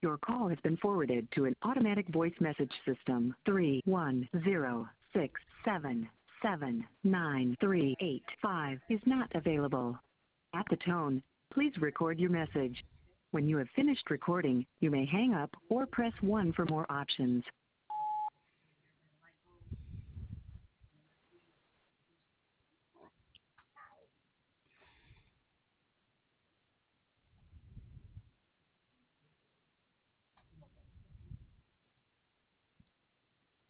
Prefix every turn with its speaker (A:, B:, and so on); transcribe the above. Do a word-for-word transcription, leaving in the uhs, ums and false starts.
A: Your call has been forwarded to an automatic voice message system. three one zero six seven seven nine three eight five is not available. At the tone, please record your message. When you have finished recording, you may hang up or press one for more options.